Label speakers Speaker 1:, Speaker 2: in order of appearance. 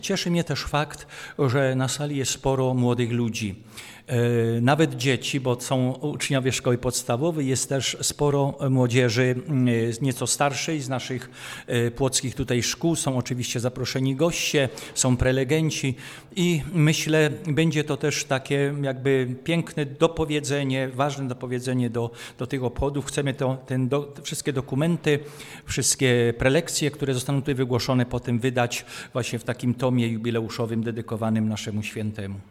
Speaker 1: Cieszy mnie też fakt, że na sali jest sporo młodych ludzi. Nawet dzieci, bo są uczniowie szkoły podstawowej, jest też sporo młodzieży nieco starszej z naszych płockich tutaj szkół. Są oczywiście zaproszeni goście, są prelegenci i myślę, będzie to też takie jakby piękne dopowiedzenie, ważne dopowiedzenie do tych obchodów. Chcemy wszystkie dokumenty, wszystkie prelekcje, które zostaną tutaj wygłoszone, potem wydać właśnie w takim tomie jubileuszowym dedykowanym naszemu świętemu.